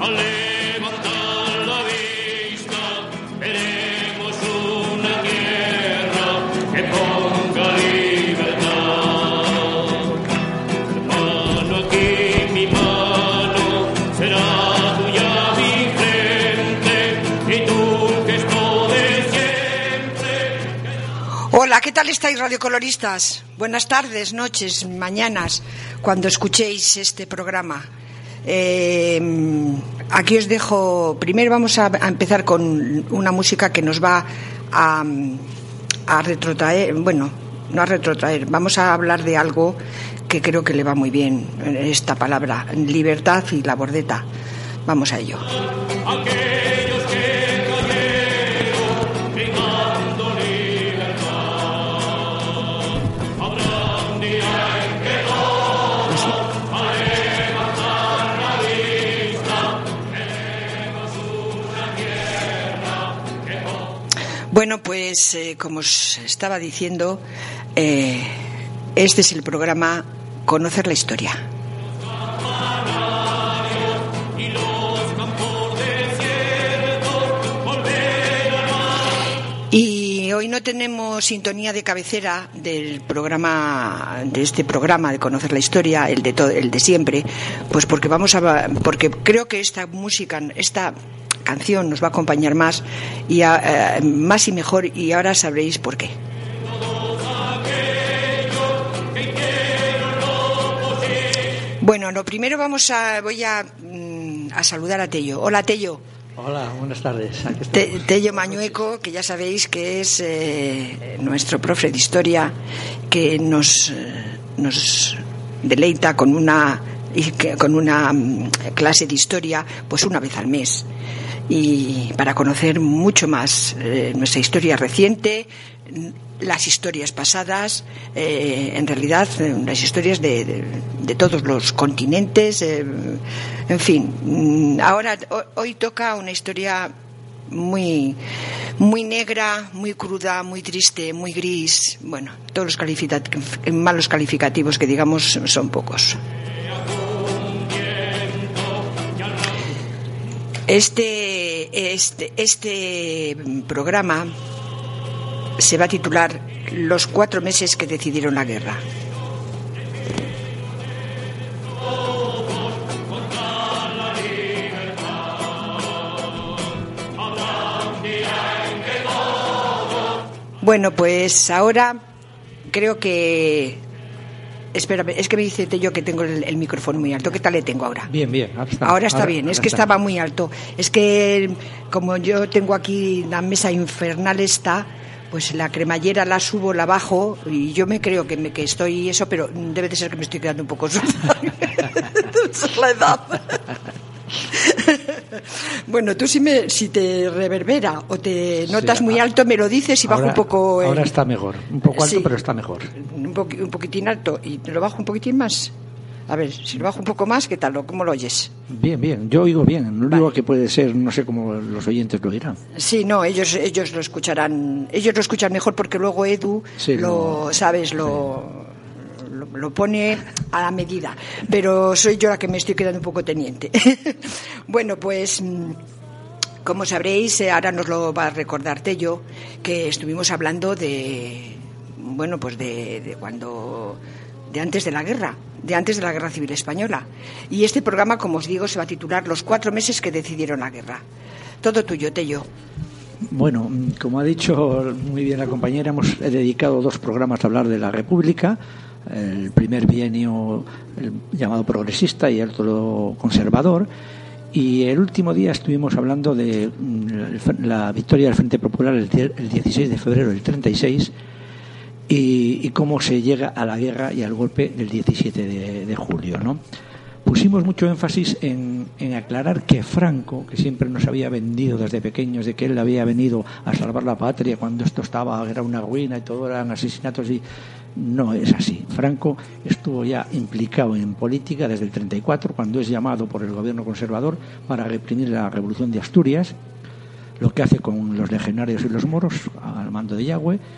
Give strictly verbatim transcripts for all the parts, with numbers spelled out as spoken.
Hola, ¿qué tal estáis, radiocoloristas? Buenas tardes, noches, mañanas, cuando escuchéis este programa. Eh, aquí os dejo. Primero vamos a, a empezar con una música que nos va a, a retrotraer. Bueno, no a retrotraer. Vamos a hablar de algo que creo que le va muy bien, esta palabra: libertad y la bordeta. Vamos a ello. Bueno, pues eh, como os estaba diciendo, eh, este es el programa Conocer la Historia. Y hoy no tenemos sintonía de cabecera del programa, de este programa de Conocer la Historia, el de todo, el de siempre, pues porque vamos a, porque creo que esta música, esta canción nos va a acompañar más y a, eh, más y mejor, y ahora sabréis por qué. Bueno, lo primero vamos a voy a, a saludar a Tello. Hola, Tello. Hola, buenas tardes. Te, Tello Mañueco, que ya sabéis que es eh, nuestro profe de historia, que nos eh, nos deleita con una con una clase de historia, pues una vez al mes, y para conocer mucho más eh, nuestra historia reciente, las historias pasadas, eh, en realidad las historias de, de, de todos los continentes, eh, en fin. Ahora hoy toca una historia muy muy negra, muy cruda, muy triste, muy gris. Bueno, todos los calificat- malos calificativos que digamos son pocos. Este, este, este programa se va a titular Los cuatro meses que decidieron la guerra. Bueno, pues ahora creo que... Espérame, es que me dice Tello que tengo el, el micrófono muy alto. ¿Qué tal le tengo ahora? Bien, bien. Ahora está, ahora está ahora, bien. ahora es que está. Estaba muy alto. Es que como yo tengo aquí la mesa infernal esta, pues la cremallera la subo, la bajo, y yo me creo que, me, que estoy eso, pero debe de ser que me estoy quedando un poco sorda. Es la edad. Bueno, tú si, me, si te reverbera o te notas sí, muy alto, me lo dices y bajo ahora, un poco... El... Ahora está mejor, un poco alto, sí, pero está mejor. Un, po- un poquitín alto, y te lo bajo un poquitín más. A ver, si lo bajo un poco más, ¿qué tal? ¿Cómo lo oyes? Bien, bien, yo oigo bien. Lo único vale. que puede ser, no sé cómo los oyentes lo dirán. Sí, no, ellos ellos lo escucharán, ellos lo escuchan mejor porque luego Edu, sí, lo, lo sabes, lo... Sí. Lo, lo pone a la medida, pero soy yo la que me estoy quedando un poco teniente. Bueno, pues como sabréis, ahora nos lo va a recordar Tello, que estuvimos hablando de, bueno, pues de, de cuando, de antes de la guerra, de antes de la Guerra Civil Española. Y este programa, como os digo, se va a titular Los cuatro meses que decidieron la guerra. Todo tuyo, Tello. Bueno, como ha dicho muy bien la compañera, hemos dedicado dos programas a hablar de la República. El primer bienio el llamado progresista y el otro conservador, y el último día estuvimos hablando de la victoria del Frente Popular el dieciséis de febrero del treinta y seis y, y cómo se llega a la guerra y al golpe del diecisiete de, de julio, ¿no? Pusimos mucho énfasis en, en aclarar que Franco, que siempre nos había vendido desde pequeños de que él había venido a salvar la patria cuando esto estaba, era una ruina y todo eran asesinatos, y no es así. Franco estuvo ya implicado en política desde el treinta y cuatro, cuando es llamado por el gobierno conservador para reprimir la revolución de Asturias, lo que hace con los legionarios y los moros al mando de Yagüe,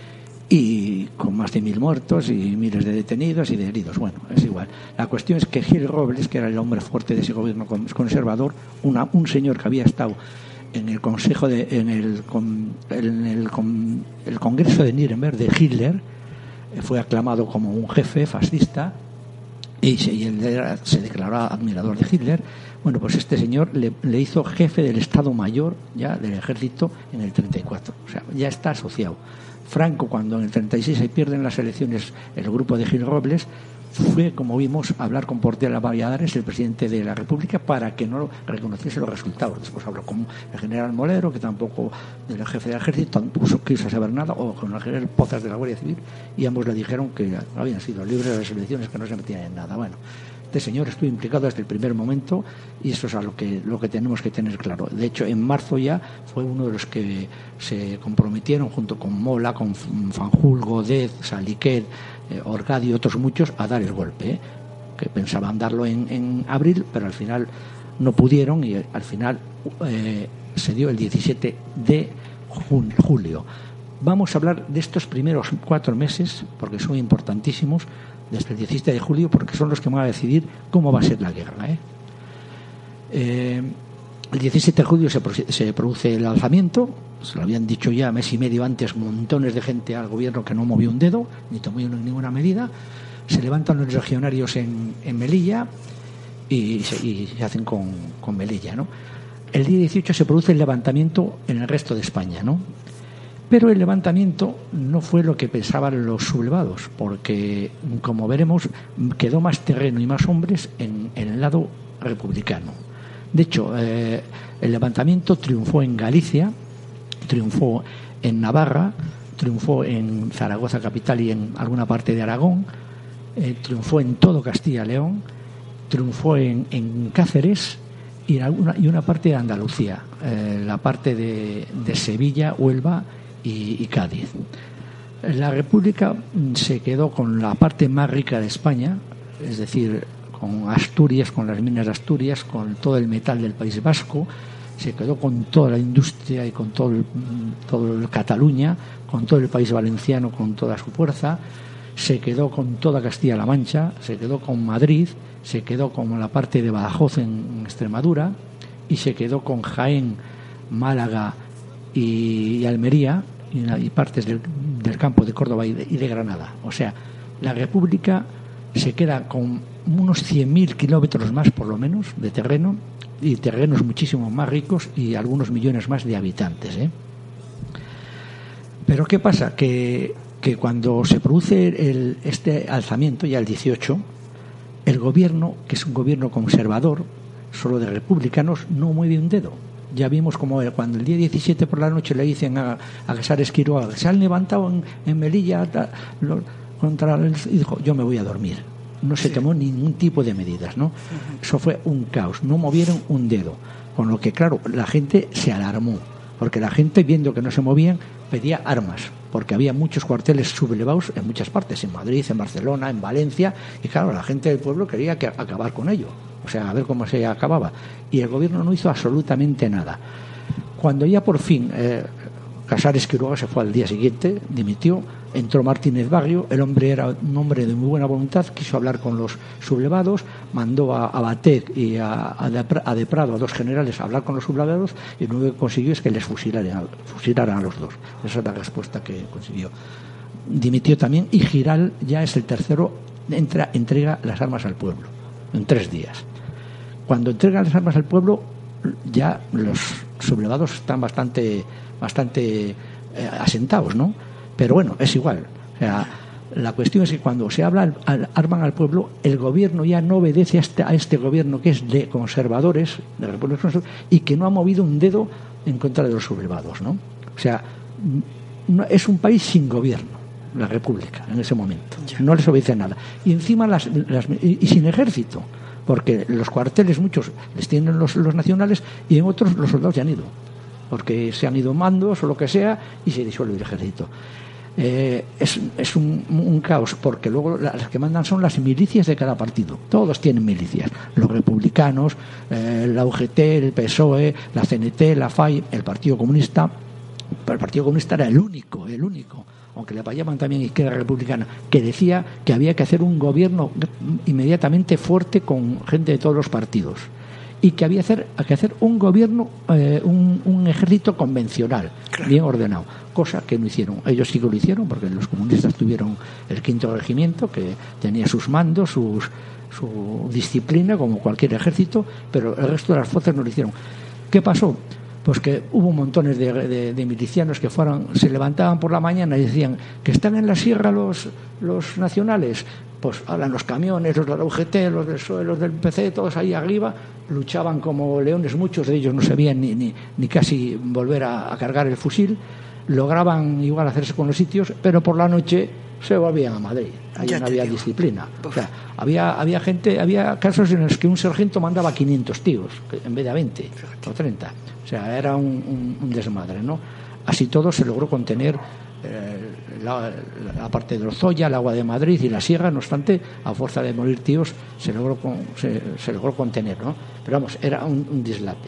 y con más de mil muertos y miles de detenidos y de heridos. Bueno, es igual. La cuestión es que Gil Robles, que era el hombre fuerte de ese gobierno conservador, una, un señor que había estado en el consejo de, en el, en el, el Congreso de Nuremberg de Hitler, fue aclamado como un jefe fascista y se, y él era, se declaró admirador de Hitler. Bueno, pues este señor le, le hizo jefe del Estado Mayor ya del ejército en el treinta y cuatro, o sea, ya está asociado. Franco, cuando en el treinta y seis se pierden las elecciones el grupo de Gil Robles, fue, como vimos, a hablar con Portela Valladares, el presidente de la República, para que no reconociese los resultados. Después habló con el general Molero, que tampoco, del jefe del ejército, tampoco quiso saber nada, o con el general Pozas de la Guardia Civil, y ambos le dijeron que habían sido libres de las elecciones, que no se metían en nada. Bueno, este señor estuvo implicado desde el primer momento y eso es a lo que, lo que tenemos que tener claro. De hecho, en marzo ya fue uno de los que se comprometieron junto con Mola, con Fanjul, Godet, Saliquet, eh, Orgadi y otros muchos a dar el golpe, ¿eh? Que pensaban darlo en, en abril, pero al final no pudieron y al final eh, se dio el diecisiete de julio. Vamos a hablar de estos primeros cuatro meses porque son importantísimos, desde el diecisiete de julio, porque son los que van a decidir cómo va a ser la guerra, ¿eh? Eh, el diecisiete de julio se, se produce el alzamiento, se lo habían dicho ya mes y medio antes montones de gente al gobierno que no movió un dedo, ni tomó ninguna medida. Se levantan los legionarios en, en Melilla y se, y se hacen con, con Melilla, ¿no? El día dieciocho se produce el levantamiento en el resto de España, ¿no? Pero el levantamiento no fue lo que pensaban los sublevados, porque, como veremos, quedó más terreno y más hombres en, en el lado republicano. De hecho, eh, el levantamiento triunfó en Galicia, triunfó en Navarra, triunfó en Zaragoza capital y en alguna parte de Aragón, eh, triunfó en todo Castilla y León, triunfó en, en Cáceres y, en alguna, y una parte de Andalucía, eh, la parte de, de Sevilla, Huelva y, y Cádiz. La República se quedó con la parte más rica de España, es decir, con Asturias, con las minas de Asturias, con todo el metal del País Vasco, se quedó con toda la industria y con todo el, todo el Cataluña, con todo el País Valenciano, con toda su fuerza, se quedó con toda Castilla-La Mancha, se quedó con Madrid, se quedó con la parte de Badajoz en Extremadura y se quedó con Jaén, Málaga y, y Almería y, y partes del, del campo de Córdoba y de, y de Granada. O sea, la República se queda con unos cien mil kilómetros más por lo menos de terreno y terrenos muchísimo más ricos y algunos millones más de habitantes, ¿eh? Pero ¿qué pasa? Que, que cuando se produce el, este alzamiento, ya el dieciocho, el gobierno, que es un gobierno conservador, solo de republicanos, no mueve un dedo. Ya vimos como cuando el día diecisiete por la noche le dicen a, a Casares Quiroga, se han levantado en, en Melilla ta, lo, contra el, y dijo, yo me voy a dormir. No se sí. tomó ningún tipo de medidas, ¿no? Uh-huh. Eso fue un caos, no movieron un dedo. Con lo que, claro, la gente se alarmó, porque la gente, viendo que no se movían, pedía armas, porque había muchos cuarteles sublevados en muchas partes, en Madrid, en Barcelona, en Valencia, y claro, la gente del pueblo quería que acabar con ello, o sea, a ver cómo se acababa. Y el gobierno no hizo absolutamente nada. Cuando ya por fin eh, Casares Quiroga se fue al día siguiente, dimitió, entró Martínez Barrio, el hombre era un hombre de muy buena voluntad, quiso hablar con los sublevados, mandó a, a Batet y a, a, de, a De Prado, a dos generales, a hablar con los sublevados, y lo único que consiguió es que les fusilaran, fusilaran a los dos. Esa es la respuesta que consiguió. Dimitió también, y Giral ya es el tercero, entra, entrega las armas al pueblo, en tres días. Cuando entregan las armas al pueblo, ya los sublevados están bastante, bastante eh, asentados, ¿no? Pero bueno, es igual. O sea, la cuestión es que cuando se habla, al, arman al pueblo, el gobierno ya no obedece a este, a este gobierno que es de conservadores, de republicanos, y que no ha movido un dedo en contra de los sublevados, ¿no? O sea, no, es un país sin gobierno, la República, en ese momento. No les obedece nada. Y encima, las, las, y, y sin ejército, porque los cuarteles muchos les tienen los, los nacionales y en otros los soldados ya han ido, porque se han ido mandos o lo que sea y se disuelve el ejército. Eh, es es un, un caos, porque luego las que mandan son las milicias de cada partido. Todos tienen milicias, los republicanos, eh, la U G T, el P S O E, la C N T, la F A I, el Partido Comunista. Pero el Partido Comunista era el único, el único aunque le apoyaban también Izquierda Republicana, que decía que había que hacer un gobierno inmediatamente fuerte con gente de todos los partidos y que había hacer, que hacer un gobierno, eh, un, un ejército convencional, claro, bien ordenado, cosa que no hicieron. Ellos sí que lo hicieron, porque los comunistas tuvieron el quinto regimiento, que tenía sus mandos, sus, su disciplina, como cualquier ejército, pero el resto de las fuerzas no lo hicieron. ¿Qué pasó? Pues que hubo montones de, de, de milicianos que fueron, se levantaban por la mañana y decían que están en la sierra los, los nacionales. Pues hablan los camiones, los de la U G T, los del P S O E, los del P C, todos ahí arriba, luchaban como leones, muchos de ellos no sabían ni, ni, ni casi volver a, a cargar el fusil, lograban igual hacerse con los sitios, pero por la noche se volvían a Madrid. Ahí no había digo. disciplina. O sea, había, había gente, había casos en los que un sargento mandaba quinientos tíos, en vez de veinte o treinta. O sea, era un, un, un desmadre, ¿no? Así todo se logró contener eh, la, la parte de Lozoya, el agua de Madrid y la sierra. No obstante, a fuerza de morir tíos se logró, se, se logró contener, ¿no? Pero vamos, era un, un dislate.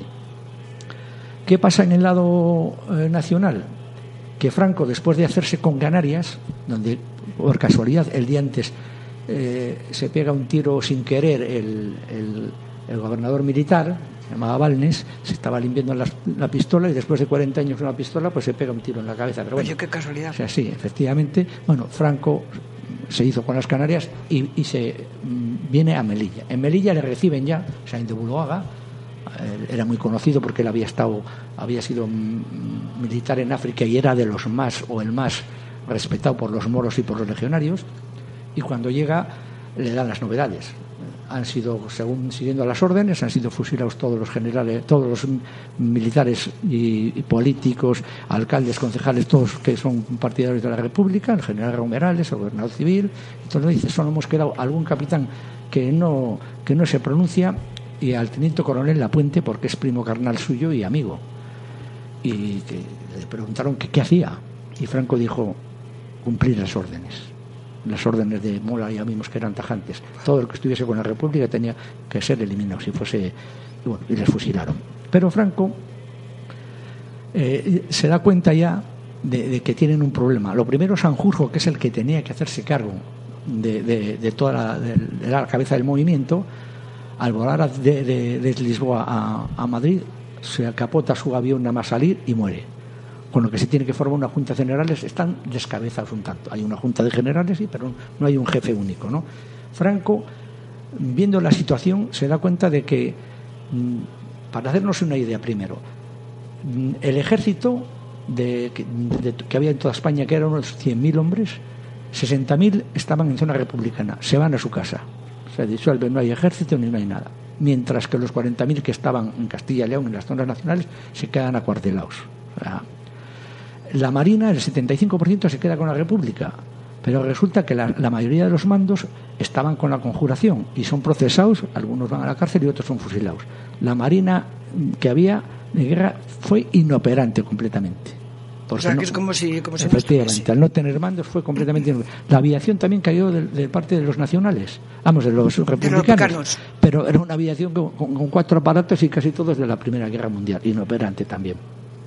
¿Qué pasa en el lado eh, nacional? Que Franco, después de hacerse con Canarias, donde por casualidad el día antes eh, se pega un tiro sin querer el, el, el gobernador militar, se llamaba Balnes, se estaba limpiando la, la pistola y después de cuarenta años con la pistola pues se pega un tiro en la cabeza. Pero bueno, oye, qué casualidad. O sea, sí, efectivamente, bueno, Franco se hizo con las Canarias y, y se mm, viene a Melilla. En Melilla le reciben ya, o sea, en de Buloaga, eh, era muy conocido porque él había estado, había sido mm, militar en África y era de los más, o el más respetado por los moros y por los legionarios, y cuando llega le dan las novedades. Han sido, según siguiendo las órdenes, han sido fusilados todos los generales, todos los militares y, y políticos, alcaldes, concejales, todos que son partidarios de la República, el general Romerales, el gobernador civil. Entonces dice, solo hemos quedado algún capitán que no que no se pronuncia, y al teniente coronel Lapuente, porque es primo carnal suyo y amigo. Y que le preguntaron que qué hacía, y Franco dijo, cumplir las órdenes. Las órdenes de Mola ya vimos que eran tajantes. Todo el que estuviese con la República tenía que ser eliminado, si fuese, y, bueno, y les fusilaron. Pero Franco eh, se da cuenta ya de, de que tienen un problema. Lo primero, Sanjurjo, que es el que tenía que hacerse cargo de, de, de toda la, de, de la cabeza del movimiento, al volar de, de, de Lisboa a, a Madrid, se capota su avión nada más salir y muere. Con lo que se tiene que formar una junta de generales. Están descabezados un tanto. Hay una junta de generales, sí, pero no hay un jefe único, ¿no? Franco, viendo la situación, se da cuenta de que, para hacernos una idea primero, el ejército de, de, de, que había en toda España, que eran unos cien mil hombres, sesenta mil estaban en zona republicana, se van a su casa, se disuelve, no hay ejército ni no hay nada, mientras que los cuarenta mil que estaban en Castilla y León, en las zonas nacionales, se quedan acuartelados. O sea, la Marina, el setenta y cinco por ciento se queda con la República, pero resulta que la, la mayoría de los mandos estaban con la Conjuración y son procesados, algunos van a la cárcel y otros son fusilados. La Marina que había de guerra fue inoperante completamente. O sea, no, que es como si, como si efectivamente, no al no tener mandos fue completamente inoperante. La aviación también cayó de, de parte de los nacionales, vamos, de los republicanos, de los pero era una aviación con, con, con cuatro aparatos y casi todos de la Primera Guerra Mundial, inoperante también.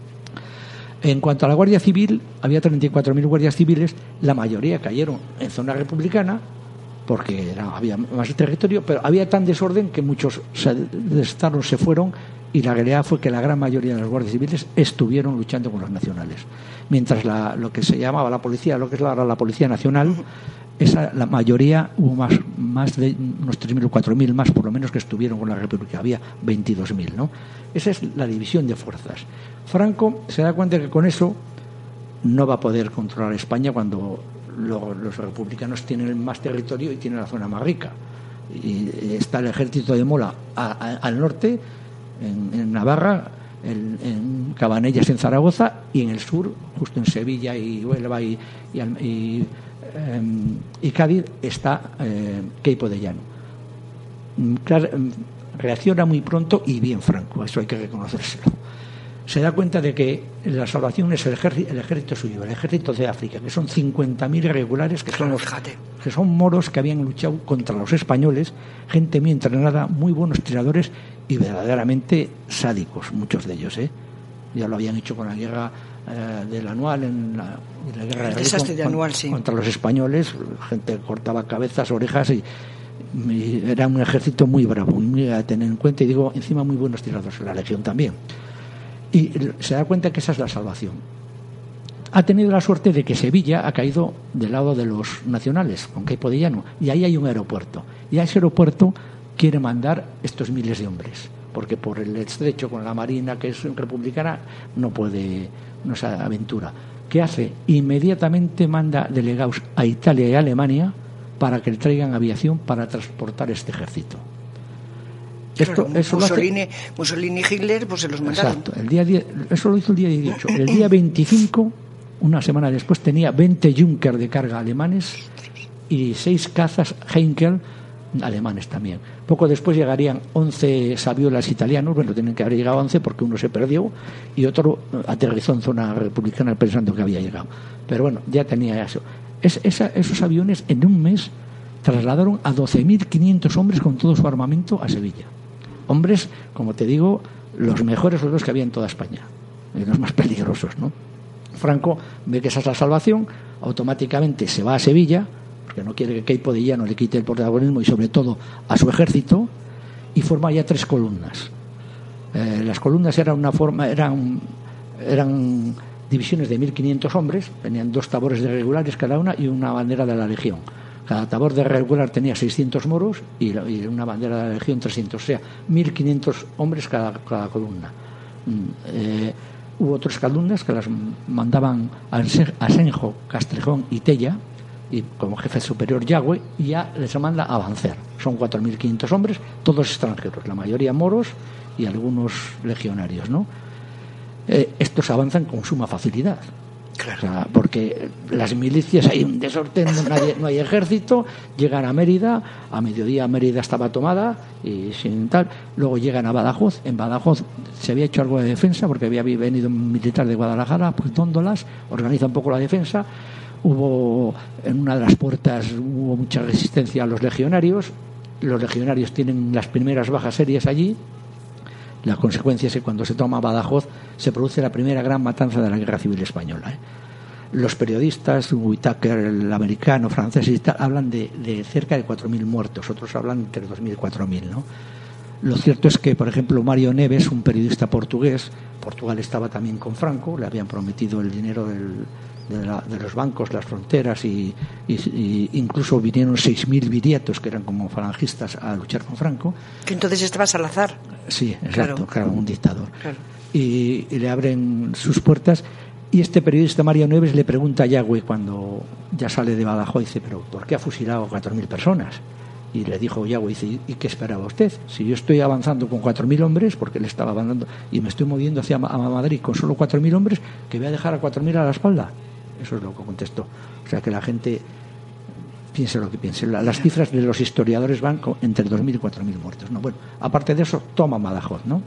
En cuanto a la Guardia Civil, había treinta y cuatro mil guardias civiles, la mayoría cayeron en zona republicana porque era, había más territorio, pero había tan desorden que muchos estados se fueron, y la realidad fue que la gran mayoría de los guardias civiles estuvieron luchando con los nacionales, mientras la, lo que se llamaba la policía, lo que es ahora la Policía Nacional, esa, la mayoría, hubo más, más de unos tres mil o cuatro mil más por lo menos que estuvieron con la República, había veintidós mil, ¿no? Esa es la división de fuerzas. Franco se da cuenta que con eso no va a poder controlar España cuando lo, los republicanos tienen más territorio y tienen la zona más rica. Y está el ejército de Mola a, a, al norte, en, en Navarra, en, en Cabanellas, en Zaragoza, y en el sur, justo en Sevilla y Huelva y, y, y, eh, y Cádiz, está eh, Queipo de Llano. Claro, reacciona muy pronto y bien Franco, eso hay que reconocérselo. Se da cuenta de que la salvación es el ejército, el ejército suyo, el ejército de África, que son cincuenta mil irregulares, que son los, que son moros que habían luchado contra los españoles, gente muy entrenada, muy buenos tiradores y verdaderamente sádicos, muchos de ellos, ¿eh? Ya lo habían hecho con la guerra eh, del Anual en la, en la guerra el de desastre de con, Anual, sí. contra los españoles. Gente cortaba cabezas, orejas y, y era un ejército muy bravo, muy a tener en cuenta, y digo, encima muy buenos tiradores, la Legión también. Y se da cuenta que esa es la salvación. Ha tenido la suerte de que Sevilla ha caído del lado de los nacionales, con Queipo de Llano, y ahí hay un aeropuerto. Y a ese aeropuerto quiere mandar estos miles de hombres, porque por el estrecho con la Marina, que es republicana, no puede, no se aventura. ¿Qué hace? Inmediatamente manda delegados a Italia y a Alemania para que le traigan aviación para transportar este ejército. Esto, claro, eso Mussolini, hace... Mussolini y Hitler pues se los mandaron. Exacto. El día diez, eso lo hizo el día dieciocho. El día veinticinco, una semana después, tenía veinte Junker de carga alemanes y seis cazas Heinkel alemanes también. Poco después llegarían once Saviolas italianos. Bueno, tienen que haber llegado once porque uno se perdió y otro aterrizó en zona republicana pensando que había llegado. Pero bueno, ya tenía eso. Es, esa, esos aviones en un mes trasladaron a doce mil quinientos hombres con todo su armamento a Sevilla. Hombres, como te digo, los mejores soldados que había en toda España, y los más peligrosos, ¿no? Franco ve que esa es la salvación, automáticamente se va a Sevilla, porque no quiere que Queipo de Llano le quite el protagonismo y sobre todo a su ejército, y forma ya tres columnas. Eh, las columnas eran una forma, eran, eran divisiones de mil quinientos hombres, tenían dos tabores de regulares cada una y una bandera de la Legión. Cada tabor de regular tenía seiscientos moros y una bandera de la Legión trescientos, o sea, mil quinientos hombres cada, cada columna. Eh, hubo otras columnas que las mandaban a Asenjo, Castrejón y Tella, y como jefe superior Yagüe, y ya les manda a avanzar. Son cuatro mil quinientos hombres, todos extranjeros, la mayoría moros y algunos legionarios, ¿no? Eh, estos avanzan con suma facilidad. Claro. O sea, porque las milicias, hay un desorden, no hay, no hay ejército, llegan a Mérida, a mediodía Mérida estaba tomada y sin tal, luego llegan a Badajoz. En Badajoz se había hecho algo de defensa porque había venido un militar de Guadalajara, pues Tóndolas, organiza un poco la defensa. Hubo en una de las puertas hubo mucha resistencia a los legionarios. Los legionarios tienen las primeras bajas serias allí. La consecuencia es que cuando se toma Badajoz se produce la primera gran matanza de la Guerra Civil Española, ¿eh? Los periodistas, Whittaker, el americano, francés y tal, hablan de, de cerca de cuatro mil muertos, otros hablan entre dos mil y cuatro mil, ¿no? Lo cierto es que, por ejemplo, Mario Neves, un periodista portugués, Portugal estaba también con Franco, le habían prometido el dinero del, de, la, de los bancos, las fronteras, y, y, y incluso vinieron seis mil viriatos, que eran como falangistas, a luchar con Franco. Que entonces estaba Salazar. Sí, exacto, claro, claro un dictador. Claro. Y, y le abren sus puertas. Y este periodista Mario Neves le pregunta a Yagüe cuando ya sale de Badajoz, dice, pero ¿por qué ha fusilado a cuatro mil personas? Y le dijo Yagüe, dice, ¿y qué esperaba usted? Si yo estoy avanzando con cuatro mil hombres, porque él estaba avanzando, y me estoy moviendo hacia a Madrid con solo cuatro mil hombres, ¿que voy a dejar a cuatro mil a la espalda? Eso es lo que contestó. O sea, que la gente piense lo que piense. Las cifras de los historiadores van con entre dos mil y cuatro mil muertos, ¿no? Bueno, aparte de eso, toma Badajoz, ¿no?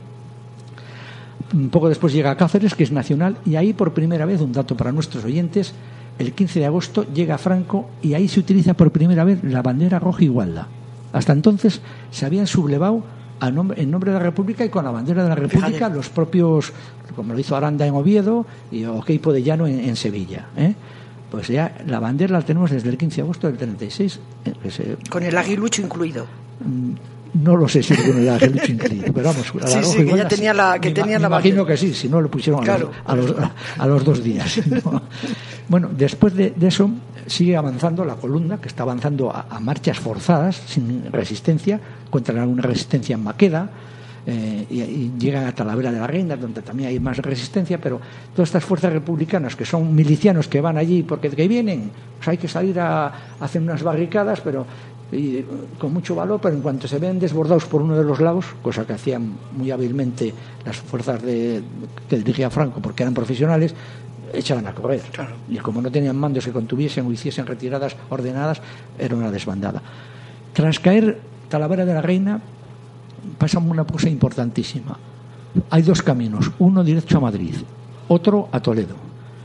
Un poco después llega a Cáceres, que es nacional, y ahí por primera vez, un dato para nuestros oyentes, el quince de agosto llega Franco y ahí se utiliza por primera vez la bandera roja igualda. Hasta entonces se habían sublevado a nombre, en nombre de la República y con la bandera de la República. Fíjate. Los propios, como lo hizo Aranda en Oviedo y Queipo de Llano en, en Sevilla, ¿eh? Pues ya la bandera la tenemos desde el quince de agosto del treinta y seis. Eh, que se, con el aguilucho incluido. No lo sé si con el aguilucho incluido, pero vamos, a la sí, roja sí, igual, que ya tenía la, que me, tenía me la imagino que sí, si no lo pusieron claro. a, los, a, los, a los dos días, ¿no? Bueno, después de, de eso sigue avanzando la columna, que está avanzando a, a marchas forzadas, sin resistencia, contra una resistencia en Maqueda, eh, y, y llegan a Talavera de la Reina, donde también hay más resistencia, pero todas estas fuerzas republicanas, que son milicianos que van allí porque que vienen, pues hay que salir a, a hacer unas barricadas, pero y con mucho valor, pero en cuanto se ven desbordados por uno de los lados, cosa que hacían muy hábilmente las fuerzas de, que dirigía Franco, porque eran profesionales, echaban a correr. Claro. Y como no tenían mandos que contuviesen o hiciesen retiradas ordenadas, era una desbandada. Tras caer Talavera de la Reina, pasa una cosa importantísima. Hay dos caminos, uno directo a Madrid, otro a Toledo.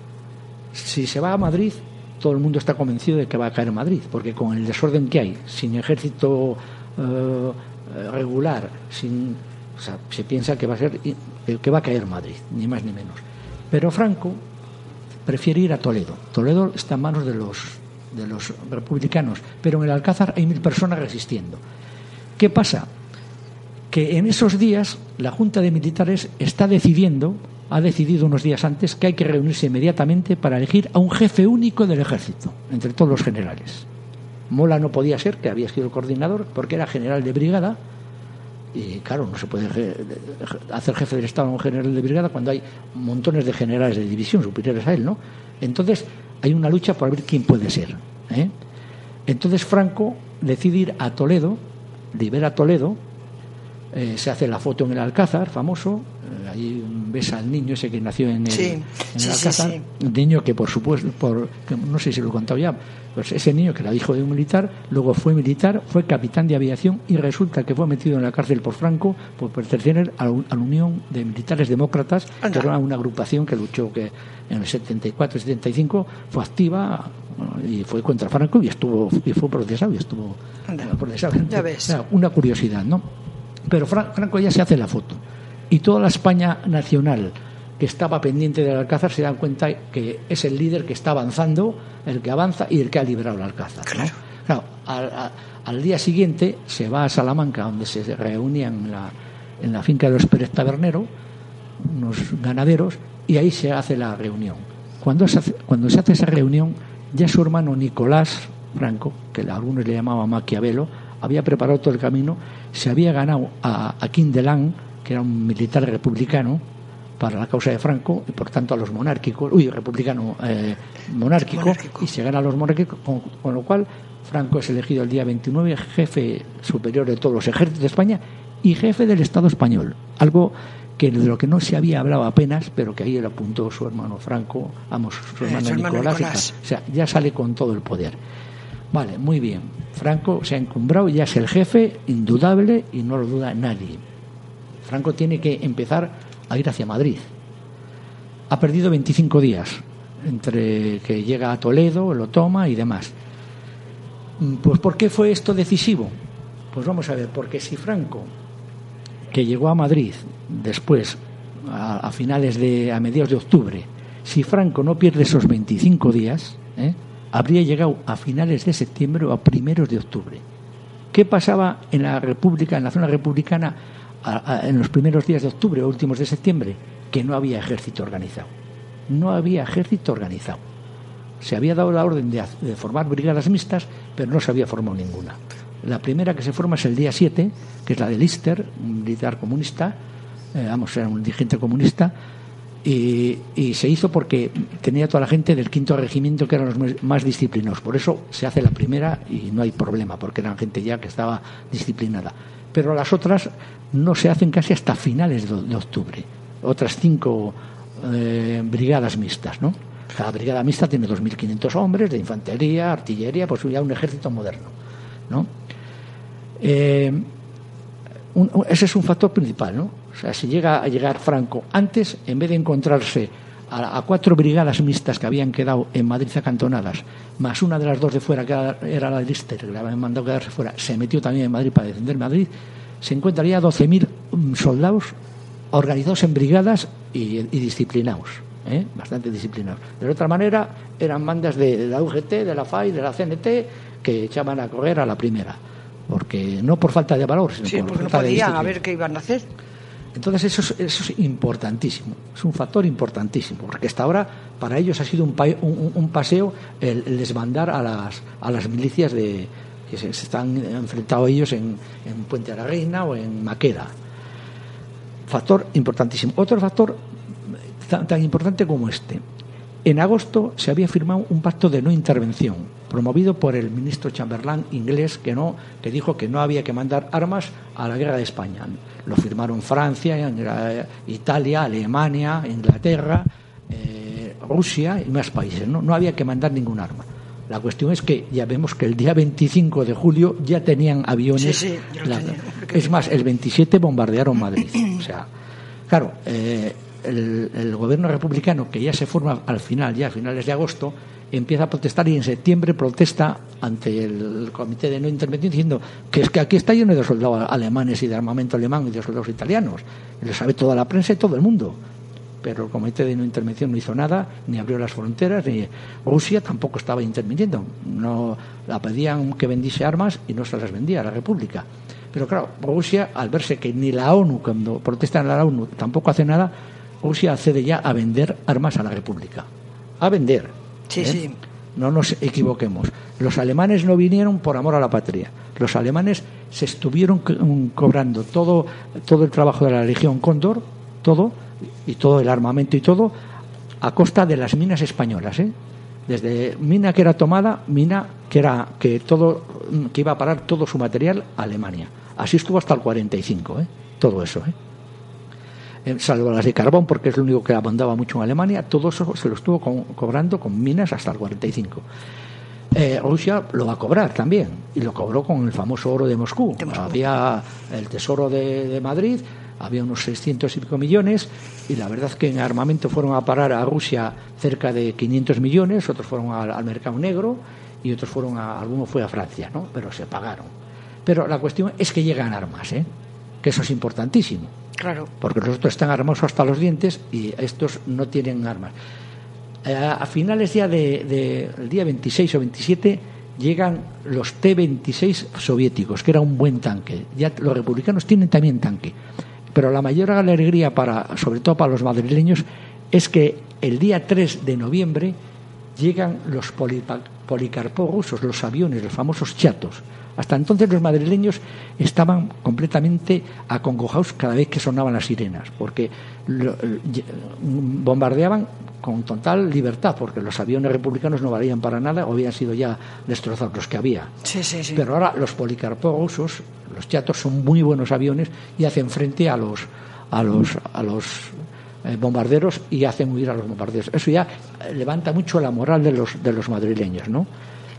Si se va a Madrid, todo el mundo está convencido de que va a caer Madrid, porque con el desorden que hay, sin ejército eh, regular, sin, o sea, se piensa que va a ser que va a caer Madrid, ni más ni menos. Pero Franco prefiere ir a Toledo. Toledo está en manos de los, de los republicanos, pero en el Alcázar hay mil personas resistiendo. ¿Qué pasa? Que en esos días la Junta de Militares está decidiendo, ha decidido unos días antes, que hay que reunirse inmediatamente para elegir a un jefe único del ejército, entre todos los generales. Mola no podía ser, que había sido el coordinador, porque era general de brigada, y claro, no se puede hacer jefe del Estado a un general de brigada cuando hay montones de generales de división superiores a él, ¿no? Entonces hay una lucha por ver quién puede ser, ¿eh? Entonces Franco decide ir a Toledo, libera Toledo, eh, se hace la foto en el Alcázar, famoso, eh, ahí ves al niño ese que nació en el, sí, en el sí, Alcázar, sí, sí. Un niño que por supuesto, por, que no sé si lo he contado ya, pues ese niño que era hijo de un militar, luego fue militar, fue capitán de aviación y resulta que fue metido en la cárcel por Franco por pertenecer a la, a la Unión de Militares Demócratas, Anda. que era una agrupación que luchó que en el setenta y cuatro setenta y cinco fue activa y fue contra Franco y estuvo y fue procesado y estuvo Anda. procesado. Ya ves. O sea, una curiosidad, ¿no? Pero Franco ya se hace la foto y toda la España nacional que estaba pendiente del Alcázar se dan cuenta que es el líder que está avanzando, el que avanza y el que ha liberado el Alcázar, ¿no? Claro. Claro, al, a, al día siguiente se va a Salamanca, donde se reunían en la, en la finca de los Pérez Tabernero, unos ganaderos, y ahí se hace la reunión. Cuando se hace, cuando se hace esa reunión, ya su hermano Nicolás Franco, que algunos le llamaban Maquiavelo, había preparado todo el camino, se había ganado a, a Quindelán, que era un militar republicano, para la causa de Franco y por tanto a los monárquicos, uy, republicano eh, monárquico, monárquico, y se gana a los monárquicos, con, con lo cual Franco es elegido el día veintinueve jefe superior de todos los ejércitos de España y jefe del Estado español, algo que de lo que no se había hablado apenas, pero que ahí lo apuntó su hermano Franco, vamos, su hermano, eh, su hermano Nicolás, Nicolás. O sea, ya sale con todo el poder. Vale, muy bien. Franco se ha encumbrado, ya es el jefe indudable y no lo duda nadie. Franco tiene que empezar a ir hacia Madrid. Ha perdido veinticinco días entre que llega a Toledo, lo toma y demás. Pues ¿por qué fue esto decisivo? Pues vamos a ver, porque si Franco, que llegó a Madrid después, a, a finales de, a mediados de octubre, si Franco no pierde esos veinticinco días, ¿eh? habría llegado a finales de septiembre o a primeros de octubre. ¿Qué pasaba en la República, en la zona republicana, a, a, en los primeros días de octubre o últimos de septiembre? Que no había ejército organizado. No había ejército organizado. Se había dado la orden de, de formar brigadas mixtas, pero no se había formado ninguna. La primera que se forma es el día siete, que es la de Lister, un militar comunista, eh, vamos, era un dirigente comunista, y, y se hizo porque tenía toda la gente del quinto regimiento que eran los más disciplinados. Por eso se hace la primera y no hay problema, porque eran gente ya que estaba disciplinada. Pero las otras no se hacen casi hasta finales de, de octubre. Otras cinco eh, brigadas mixtas, ¿no? Cada brigada mixta tiene dos mil quinientos hombres de infantería, artillería, pues ya un ejército moderno, ¿no? Eh, un, ese es un factor principal, ¿no? O sea, si llega a llegar Franco antes, en vez de encontrarse a, a cuatro brigadas mixtas que habían quedado en Madrid acantonadas, más una de las dos de fuera, que era, era la de Lister, que le habían mandado quedarse fuera, se metió también en Madrid para defender Madrid, se encontraría doce mil soldados organizados en brigadas y, y disciplinados, ¿eh? bastante disciplinados. De otra manera, eran bandas de, de la U G T, de la F A I, de la C N T, que echaban a correr a la primera, porque no por falta de valor, sino sí, por porque falta no podían de a ver qué iban a hacer. Entonces eso es, eso es importantísimo, es un factor importantísimo, porque hasta ahora para ellos ha sido un, pa- un, un paseo el, el desbandar a las, a las milicias de, que se, se están enfrentando ellos en, en Puente de la Reina o en Maqueda. Factor importantísimo. Otro factor tan, tan importante como este. En agosto se había firmado un pacto de no intervención, promovido por el ministro Chamberlain inglés, que no que dijo que no había que mandar armas a la guerra de España. Lo firmaron Francia, Italia, Alemania, Inglaterra, eh, Rusia y más países. ¿no? no había que mandar ningún arma. La cuestión es que ya vemos que el día veinticinco de julio ya tenían aviones. Sí, sí, la, es más, el veintisiete bombardearon Madrid. O sea, claro, eh, el, el gobierno republicano, que ya se forma al final, ya a finales de agosto, empieza a protestar y en septiembre protesta ante el comité de no intervención diciendo que es que aquí está lleno de soldados alemanes y de armamento alemán y de soldados italianos. Lo sabe toda la prensa y todo el mundo. pero el Comité de No Intervención no hizo nada, ni abrió las fronteras, ni Rusia tampoco estaba interviniendo. No, la pedían que vendiese armas y no se las vendía a la República. Pero claro, Rusia, al verse que ni la ONU, cuando protestan a la ONU, tampoco hace nada, Rusia accede ya a vender armas a la República. A vender. Sí, ¿eh? sí. No nos equivoquemos. Los alemanes no vinieron por amor a la patria. Los alemanes se estuvieron cobrando todo, todo el trabajo de la Legión Cóndor, todo, y todo el armamento y todo, a costa de las minas españolas, ¿eh? Desde mina que era tomada, mina que era que todo que iba a parar todo su material a Alemania. Así estuvo hasta el cuarenta y cinco, ¿eh? Todo eso, ¿eh? Salvo las de carbón, porque es lo único que abundaba mucho en Alemania, todo eso se lo estuvo co- cobrando con minas hasta el cuarenta y cinco. Eh, Rusia lo va a cobrar también, y lo cobró con el famoso oro de Moscú. De Moscú. Había el Tesoro de, de Madrid, había unos seiscientos y pico millones, y la verdad es que en armamento fueron a parar a Rusia cerca de quinientos millones, otros fueron al, al mercado negro, y otros fueron a, alguno fue a Francia, ¿no? Pero se pagaron. Pero la cuestión es que llegan armas, ¿eh? Que eso es importantísimo. Claro. Porque los otros están armados hasta los dientes y estos no tienen armas. Eh, a finales ya del de, de, día veintiséis o veintisiete llegan los T veintiséis soviéticos, que era un buen tanque. Ya los republicanos tienen también tanque. Pero la mayor alegría, para, sobre todo para los madrileños, es que el día tres de noviembre llegan los Policarpo rusos, los aviones, los famosos chatos. Hasta entonces los madrileños estaban completamente acongojados cada vez que sonaban las sirenas, porque lo, bombardeaban con total libertad, porque los aviones republicanos no valían para nada o habían sido ya destrozados los que había. Sí, sí, sí. Pero ahora los Policarpo rusos, los chatos, son muy buenos aviones y hacen frente a los a los a los eh, bombarderos y hacen huir a los bombarderos. Eso ya levanta mucho la moral de los de los madrileños, ¿no?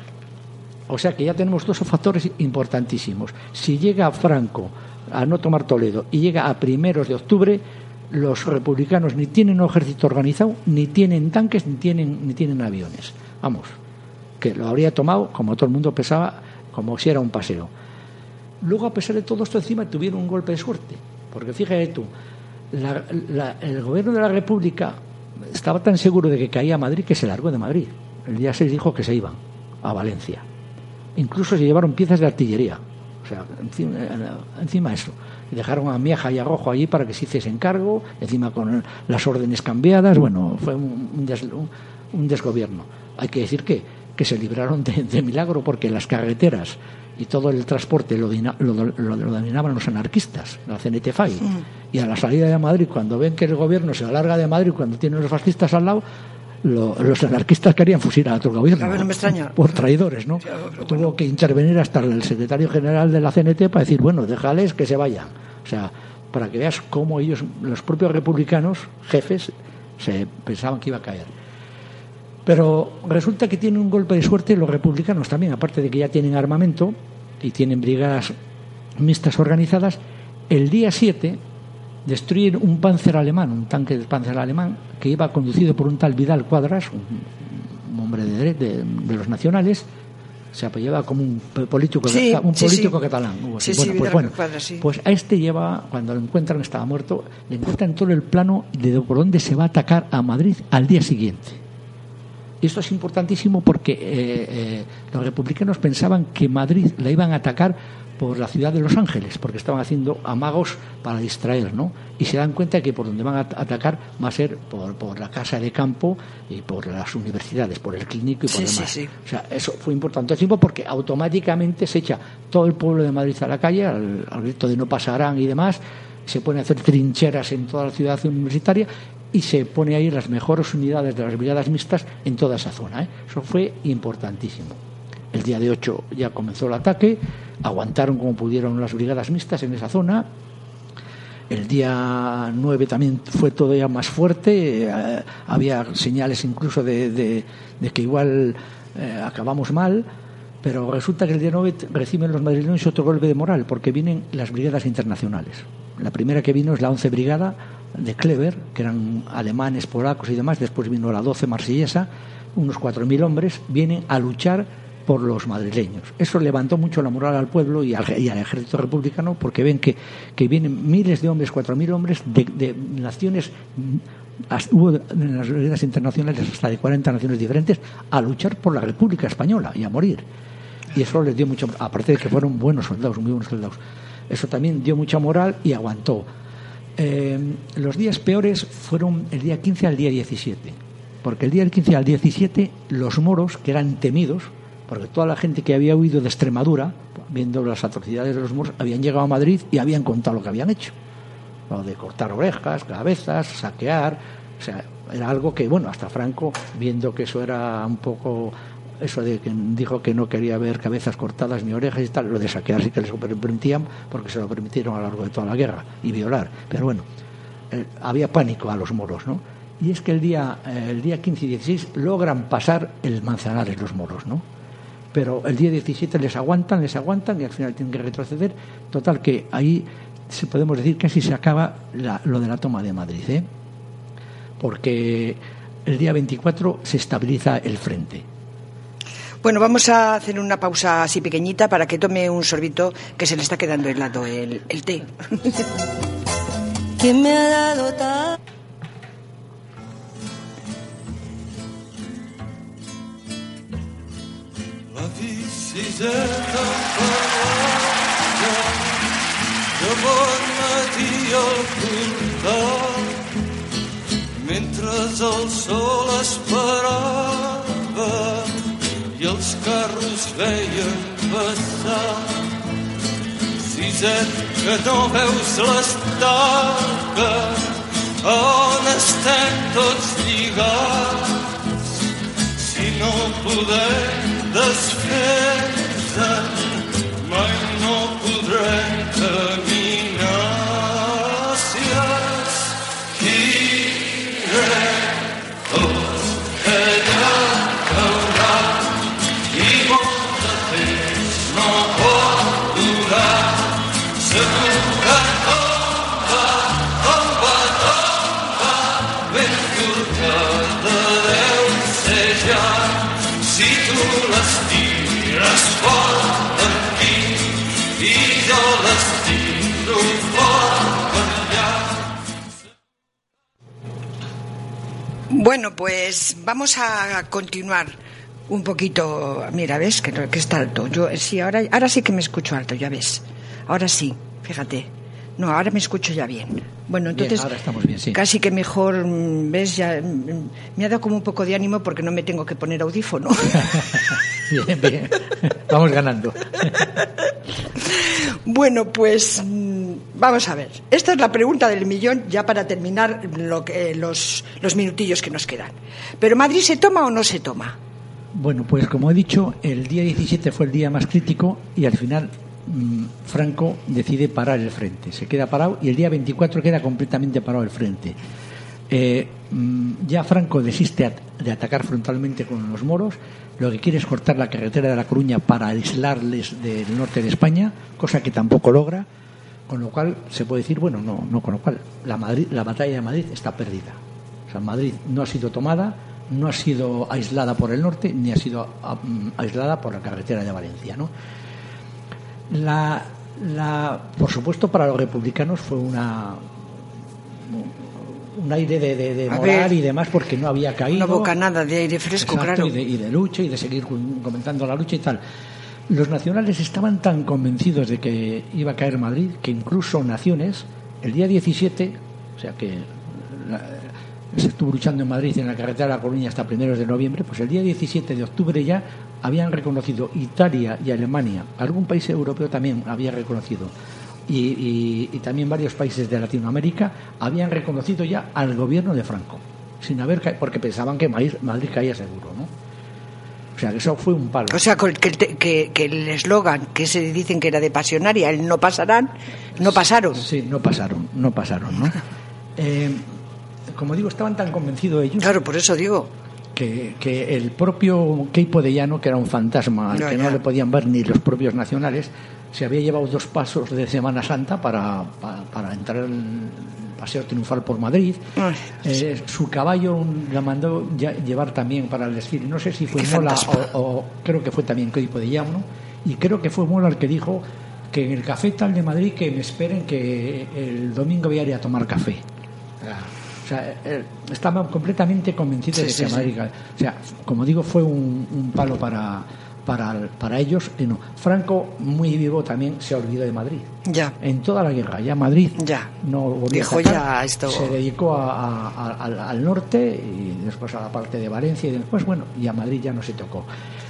O sea que ya tenemos dos factores importantísimos. Si llega Franco a no tomar Toledo y llega a primeros de octubre, los republicanos ni tienen un ejército organizado, ni tienen tanques, ni tienen ni tienen aviones. Vamos, que lo habría tomado, como todo el mundo pensaba, como si era un paseo. Luego, a pesar de todo esto, encima tuvieron un golpe de suerte, porque fíjate tú, la, la, el gobierno de la República estaba tan seguro de que caía Madrid que se largó de Madrid. El día seis dijo que se iban a Valencia. Incluso se llevaron piezas de artillería, o sea, encima, encima eso. Y dejaron a Mieja y a Rojo allí para que se hiciesen cargo, encima con las órdenes cambiadas. Bueno, fue un, un, des, un, un desgobierno. Hay que decir que, que se libraron de, de milagro, porque las carreteras y todo el transporte lo, lo, lo, lo dominaban los anarquistas, la C N T F A I. Mm. Y a la salida de Madrid, cuando ven que el gobierno se alarga de Madrid, cuando tienen los fascistas al lado, Lo, los anarquistas querían fusilar a otro gobierno. A ver, no me extraña. Por traidores, ¿no? Sí, Tuvo bueno. que intervenir hasta el secretario general de la C N T para decir, bueno, déjales que se vayan. O sea, para que veas cómo ellos, los propios republicanos, jefes, se pensaban que iba a caer. Pero resulta que tienen un golpe de suerte los republicanos también, aparte de que ya tienen armamento y tienen brigadas mixtas organizadas. El día siete destruyen un Panzer alemán, un tanque de Panzer alemán que iba conducido por un tal Vidal Quadras, un, un hombre de, de, de los nacionales, se apellidaba como un político, sí, un político sí, sí. catalán. Sí, bueno, sí, pues, bueno Quadras, sí. pues a este lleva, cuando lo encuentran, estaba muerto, le encuentran todo el plano de por dónde se va a atacar a Madrid al día siguiente. Y esto es importantísimo porque eh, eh, los republicanos pensaban que Madrid la iban a atacar por la ciudad de Los Ángeles, porque estaban haciendo amagos para distraer, ¿no? Y se dan cuenta que por donde van a atacar va a ser por, por la casa de campo y por las universidades, por el clínico y por sí, demás. Sí, sí. O sea, eso fue importantísimo porque automáticamente se echa todo el pueblo de Madrid a la calle, al, al grito de no pasarán y demás, se pone a hacer trincheras en toda la ciudad universitaria y se pone ahí las mejores unidades de las brigadas mixtas en toda esa zona, ¿eh? Eso fue importantísimo. El día de ocho ya comenzó el ataque, aguantaron como pudieron las brigadas mixtas en esa zona. El día nueve también fue todavía más fuerte, eh, había señales incluso de, de, de que igual eh, acabamos mal, pero resulta que el día nueve reciben los madrileños otro golpe de moral, porque vienen las brigadas internacionales. La primera que vino es la once Brigada de Kleber, que eran alemanes, polacos y demás. Después vino la doce marsellesa, unos cuatro mil hombres, vienen a luchar por los madrileños. Eso levantó mucho la moral al pueblo y al, y al ejército republicano, porque ven que, que vienen miles de hombres, cuatro mil hombres de, de naciones, hubo en las guerras internacionales hasta de cuarenta naciones diferentes, a luchar por la República Española y a morir. Y eso les dio mucho, aparte de que fueron buenos soldados, muy buenos soldados, eso también dio mucha moral y aguantó. Eh, los días peores fueron el día quince al día diecisiete, porque el día del quince al diecisiete los moros, que eran temidos, porque toda la gente que había huido de Extremadura, viendo las atrocidades de los moros, habían llegado a Madrid y habían contado lo que habían hecho, lo de cortar orejas, cabezas, saquear, o sea, era algo que, bueno, hasta Franco, viendo que eso era un poco, eso de que dijo que no quería ver cabezas cortadas ni orejas y tal, lo de saquear sí que les permitían, porque se lo permitieron a lo largo de toda la guerra, y violar, pero bueno, eh, había pánico a los moros, ¿no? Y es que el día, eh, el día quince y dieciséis logran pasar el Manzanares los moros, ¿no? Pero el día diecisiete les aguantan, les aguantan y al final tienen que retroceder. Total que ahí se podemos decir casi se acaba la, lo de la toma de Madrid, ¿eh? Porque el día veinticuatro se estabiliza el frente. Bueno, vamos a hacer una pausa así pequeñita para que tome un sorbito, que se le está quedando helado el, el té. ¿Quién me ha dado tan... Visita parlata de bon matí al portal, mentre el sol esperava i els carros veien passar. Siset, que no veus l'estaca on estem tots lligats, si no podem desfer-se, mai no podrem caminar. Si és girem tots allà caurà i molt de temps no pot durar. Segur que tomba, tomba, tomba, ben cortada deu ser ja. Si tu les tires fort aquí i jo les tiro fort per allà. Bueno, pues vamos a continuar un poquito. Mira, ves que, que está alto. Yo sí, ahora, ahora sí que me escucho alto, ya ves. Ahora sí, fíjate. No, ahora me escucho ya bien. Bueno, entonces bien, ahora estamos bien, sí. Casi que mejor, ¿ves? Ya me ha dado como un poco de ánimo porque no me tengo que poner audífono. Bien, bien. Vamos ganando. Bueno, pues vamos a ver. Esta es la pregunta del millón ya para terminar lo que, los, los minutillos que nos quedan. ¿Pero Madrid se toma o no se toma? Bueno, pues como he dicho, el día diecisiete fue el día más crítico y al final Franco decide parar el frente, se queda parado y el día veinticuatro queda completamente parado el frente. Eh, ya Franco desiste de atacar frontalmente con los moros, lo que quiere es cortar la carretera de La Coruña para aislarles del norte de España, cosa que tampoco logra, con lo cual se puede decir, bueno, no, no con lo cual la, Madrid, la batalla de Madrid está perdida. O sea, Madrid no ha sido tomada, no ha sido aislada por el norte, ni ha sido um, aislada por la carretera de Valencia, ¿no? La, la, por supuesto, para los republicanos fue una un aire de, de, de moral ver, y demás, porque no había caído. Una bocanada de aire fresco, exacto, claro. Y de, y de lucha y de seguir comentando la lucha y tal. Los nacionales estaban tan convencidos de que iba a caer Madrid que incluso naciones, el día diecisiete, o sea que la, se estuvo luchando en Madrid en la carretera de La Coruña hasta primeros de noviembre, pues el día diecisiete de octubre ya habían reconocido Italia y Alemania, algún país europeo también había reconocido, y, y, y también varios países de Latinoamérica habían reconocido ya al gobierno de Franco, sin haber ca- porque pensaban que Madrid, Madrid caía seguro, ¿no? O sea, que eso fue un palo. O sea, que, que, que el eslogan que se dicen que era de Pasionaria, el no pasarán, no pasaron. Sí, no pasaron, no pasaron, ¿no? eh, como digo, estaban tan convencidos ellos. Claro, por eso digo. Que, que el propio Queipo de Llano, que era un fantasma al no, que ya. no le podían ver ni los propios nacionales, se había llevado dos pasos de Semana Santa para, para, para entrar en paseo triunfal por Madrid. Eh, su caballo la mandó ya, llevar también para el desfile. No sé si fue Mola o, o creo que fue también Queipo de Llano, y creo que fue Mola el que dijo que en el café tal de Madrid que me esperen que el domingo voy a ir a tomar café. O sea, eh, estaban completamente convencidos sí, de que sí, Madrid, sí. O sea, como digo, fue un, un palo para para, para ellos. Eh, no. Franco, muy vivo, también se olvidó de Madrid. Ya. En toda la guerra, ya Madrid ya. no volvió Dijo a atacar, ya esto. Se dedicó a, a, a, al, al norte y después a la parte de Valencia y después, bueno, y a Madrid ya no se tocó.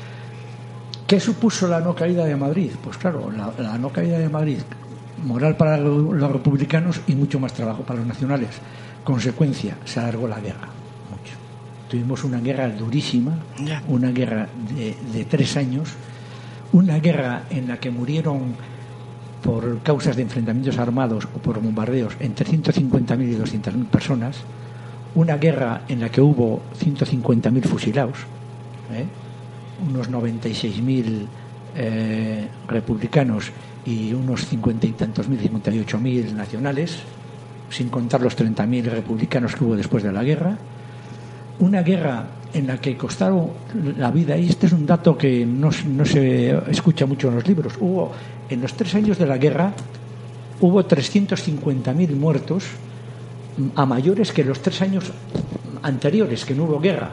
¿Qué supuso la no caída de Madrid? Pues claro, la, la no caída de Madrid, moral para los republicanos y mucho más trabajo para los nacionales. Consecuencia, se alargó la guerra mucho. Tuvimos una guerra durísima, yeah. una guerra de, de tres años, una guerra en la que murieron por causas de enfrentamientos armados o por bombardeos entre ciento cincuenta mil y doscientas mil personas, una guerra en la que hubo ciento cincuenta mil fusilados, ¿eh? unos noventa y seis mil eh, republicanos y unos cincuenta y tantos mil, cincuenta y ocho mil nacionales, sin contar los treinta mil republicanos que hubo después de la guerra. Una guerra en la que costaron la vida, y este es un dato que no, no se escucha mucho en los libros. Hubo, en los tres años de la guerra, hubo trescientos cincuenta mil muertos a mayores que los tres años anteriores, que no hubo guerra.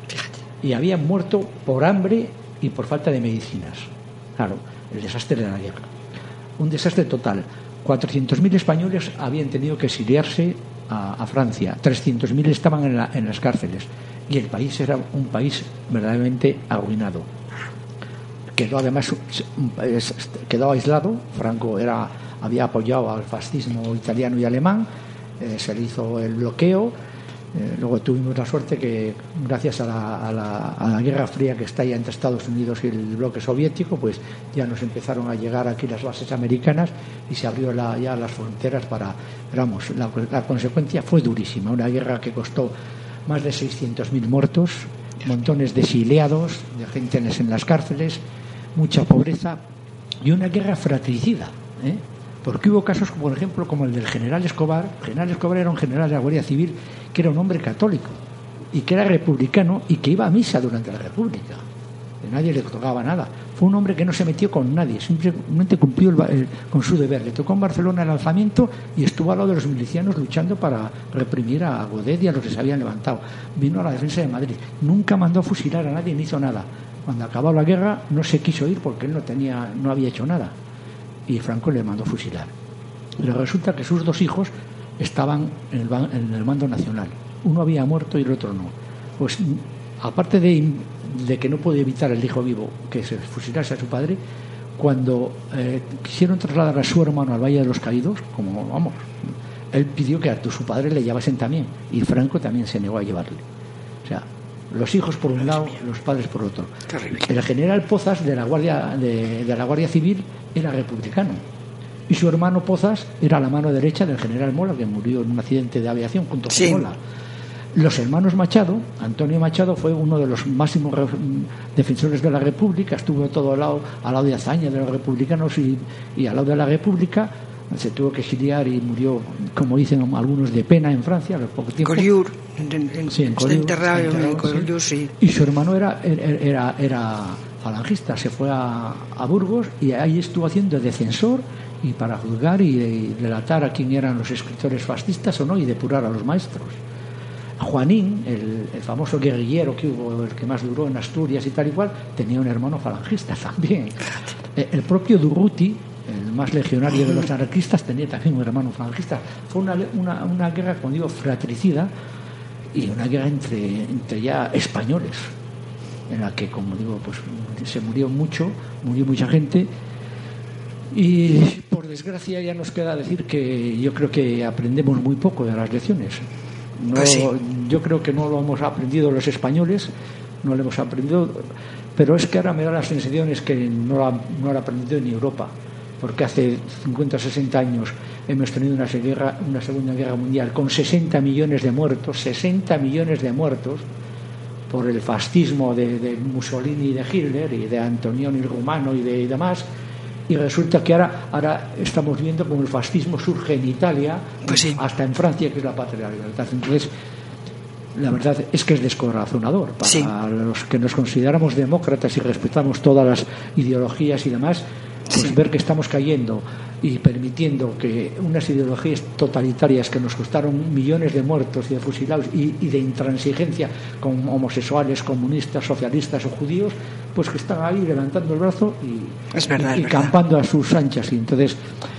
Y habían muerto por hambre y por falta de medicinas. Claro, el desastre de la guerra. Un desastre total. cuatrocientos mil españoles habían tenido que exiliarse a, a Francia, trescientos mil estaban en, la, en las cárceles, y el país era un país verdaderamente arruinado. Quedó además quedó aislado. Franco era, había apoyado al fascismo italiano y alemán, eh, se le hizo el bloqueo. Eh, luego tuvimos la suerte que gracias a la, a, la, a la Guerra Fría que está ya entre Estados Unidos y el bloque soviético, pues ya nos empezaron a llegar aquí las bases americanas y se abrió la, ya las fronteras para... Pero vamos, la, la consecuencia fue durísima, una guerra que costó más de seiscientos mil muertos, montones de exiliados, de gente en las cárceles, mucha pobreza y una guerra fratricida, ¿eh? Porque hubo casos, por ejemplo, como el del general Escobar. El general Escobar era un general de la Guardia Civil que era un hombre católico y que era republicano y que iba a misa durante la República. Que nadie le tocaba nada. Fue un hombre que no se metió con nadie, simplemente cumplió el, el, con su deber. Le tocó en Barcelona el alzamiento y estuvo al lado de los milicianos luchando para reprimir a Godet y a los que se habían levantado. Vino a la defensa de Madrid. Nunca mandó a fusilar a nadie ni hizo nada. Cuando acabó la guerra no se quiso ir porque él no tenía, no había hecho nada. Y Franco le mandó fusilar. Pero resulta que sus dos hijos estaban en el, en el mando nacional. Uno había muerto y el otro no. Pues aparte de, de que no puede evitar el hijo vivo que se fusilase a su padre, cuando eh, quisieron trasladar a su hermano al Valle de los Caídos, como vamos, él pidió que a su padre le llevasen también, y Franco también se negó a llevarle. O sea, los hijos por un lado, los padres por otro. El general Pozas de la Guardia de, de la Guardia Civil era republicano y su hermano Pozas era la mano derecha del general Mola, que murió en un accidente de aviación junto con sí. Mola. Los hermanos Machado, Antonio Machado fue uno de los máximos defensores de la República, estuvo todo al lado, al lado de Azaña, de los republicanos, y, y al lado de la República. Se tuvo que exiliar y murió, como dicen algunos, de pena en Francia a los pocos tiempos. Collioure, en, en, sí, en Collioure, está enterrado está en Collioure, sí. Y su hermano era, era, era falangista, se fue a, a Burgos y ahí estuvo haciendo de censor y para juzgar y, y relatar a quién eran los escritores fascistas o no, y depurar a los maestros. Juanín, el, el famoso guerrillero que hubo, el que más duró en Asturias y tal y cual, tenía un hermano falangista también. El propio Durruti, el más legionario de los anarquistas, tenía también un hermano falangista. Fue una, una, una guerra, como digo, fratricida, y una guerra entre, entre ya españoles, en la que, como digo, pues se murió mucho, murió mucha gente, y por desgracia ya nos queda decir que yo creo que aprendemos muy poco de las lecciones. No, pues sí. Yo creo que no lo hemos aprendido los españoles, no lo hemos aprendido, pero es que ahora me da las sensaciones que no lo ha, no lo ha aprendido en Europa, porque hace cincuenta o sesenta años hemos tenido una, guerra, una segunda guerra mundial con sesenta millones de muertos, sesenta millones de muertos por el fascismo de, de Mussolini y de Hitler y de Antonioni el rumano y de y demás, y resulta que ahora, ahora estamos viendo como el fascismo surge en Italia, pues sí, hasta en Francia, que es la patria de la libertad. Entonces, la verdad es que es descorazonador para sí. los que nos consideramos demócratas y respetamos todas las ideologías y demás, pues sí. ver que estamos cayendo y permitiendo que unas ideologías totalitarias que nos costaron millones de muertos y de fusilados y, y de intransigencia con homosexuales, comunistas, socialistas o judíos, pues que están ahí levantando el brazo y, es verdad, y, y es campando a sus anchas. Y entonces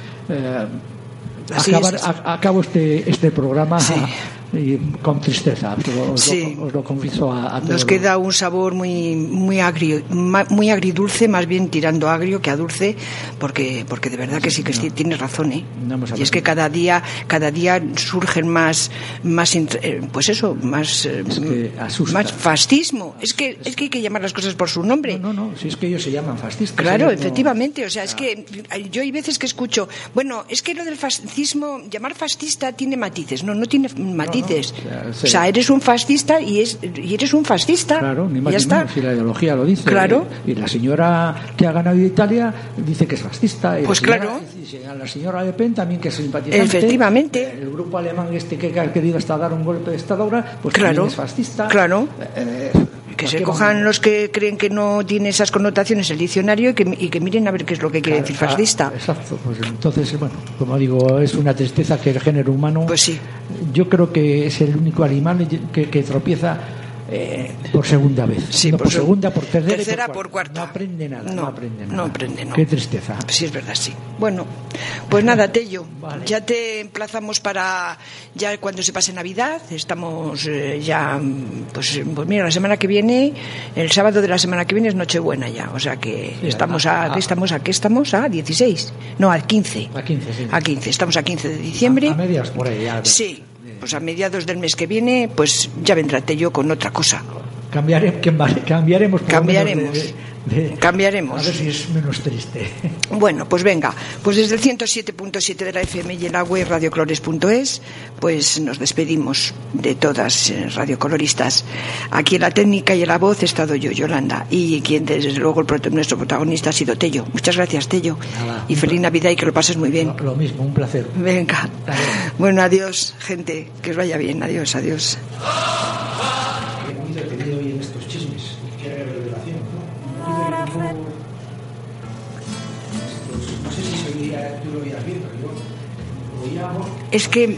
eh, acabar, es, a, acabo este, este programa sí. y con tristeza, os, sí. lo, os lo confieso a, a todos. Nos queda un sabor muy muy agrio, muy agridulce, más bien tirando a agrio que a dulce, porque porque de verdad que sí que no. sí, tienes razón, ¿eh? No y es que cada día cada día surgen más más pues eso, más es que más fascismo. Es que es que hay que llamar las cosas por su nombre. No, no, no, si es que ellos se llaman fascistas. Claro, no... efectivamente, o sea, es que yo hay veces que escucho, bueno, es que lo del fascismo, llamar fascista tiene matices, no, no tiene matices. No, no. O sea, sí. o sea, eres un fascista y, es, y eres un fascista. Claro, ni más ya ni está. menos, si la ideología lo dice. Claro. Y, y la señora que ha ganado Italia dice que es fascista. Y pues la señora, claro. Y la señora Le Pen también, que es simpatizante. Efectivamente. El grupo alemán este que ha querido hasta dar un golpe de Estado ahora, pues claro. también es fascista. Claro. Eh, que se cojan momento. Los que creen que no tiene esas connotaciones el diccionario y que, y que miren a ver qué es lo que quiere claro, decir fascista. Ah, exacto. Pues entonces, bueno, como digo, es una tristeza que el género humano. Pues sí. Yo creo que es el único animal que, que tropieza eh, por segunda vez. Sí, no por, por segunda, por tercera, tercera por, por cuarta. No aprende nada. No, no aprende nada. No aprende, no. Qué tristeza. Sí, es verdad, sí. Bueno, pues nada, Tello. Vale. Ya te emplazamos para ya cuando se pase Navidad. Estamos eh, ya, pues, pues mira, la semana que viene, el sábado de la semana que viene es Nochebuena ya. O sea que sí, estamos a, a, a, estamos a, ¿qué estamos? A dieciséis. No, a quince. A quince, sí. A quince. Estamos a quince de diciembre. A, a medias por ahí. Ya. Sí. Pues a mediados del mes que viene, pues ya vendrá Tello con otra cosa. Cambiare, cambiaremos. Por cambiaremos. De, de, de, cambiaremos. A ver si es menos triste. Bueno, pues venga. Pues desde el ciento siete punto siete de la F M y en la web radioclores punto es, pues nos despedimos de todas eh, radiocoloristas. Aquí en la técnica y en la voz he estado yo, Yolanda. Y quien desde luego el, nuestro protagonista ha sido Tello. Muchas gracias, Tello. Nada, y feliz Navidad y que lo pases muy bien. Lo, lo mismo, un placer. Venga. Adiós. Bueno, adiós, gente. Que os vaya bien. Adiós, adiós. Es que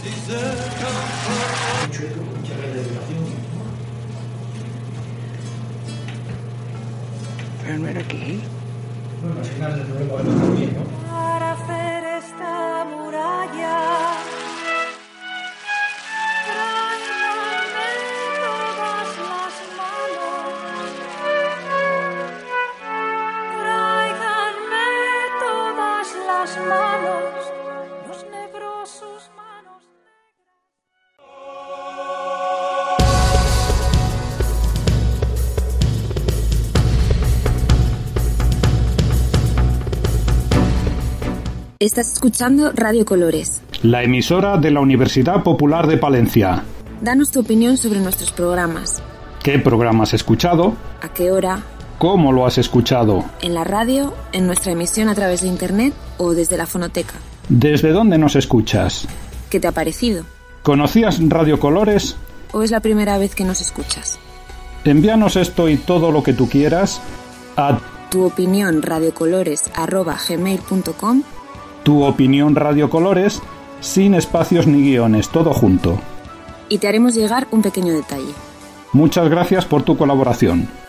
pero no era aquí. Bueno, al final el problema va a estar bien, ¿no? Para hacer esta muralla tráiganme todas las manos, tráiganme todas las manos. Estás escuchando Radio Colores, la emisora de la Universidad Popular de Palencia. Danos tu opinión sobre nuestros programas. ¿Qué programa has escuchado? ¿A qué hora? ¿Cómo lo has escuchado? ¿En la radio, en nuestra emisión a través de internet o desde la fonoteca? ¿Desde dónde nos escuchas? ¿Qué te ha parecido? ¿Conocías Radio Colores? ¿O es la primera vez que nos escuchas? Envíanos esto y todo lo que tú quieras a tu opinión radiocolores arroba gmail punto com. Tu opinión Radio Colores, sin espacios ni guiones, todo junto. Y te haremos llegar un pequeño detalle. Muchas gracias por tu colaboración.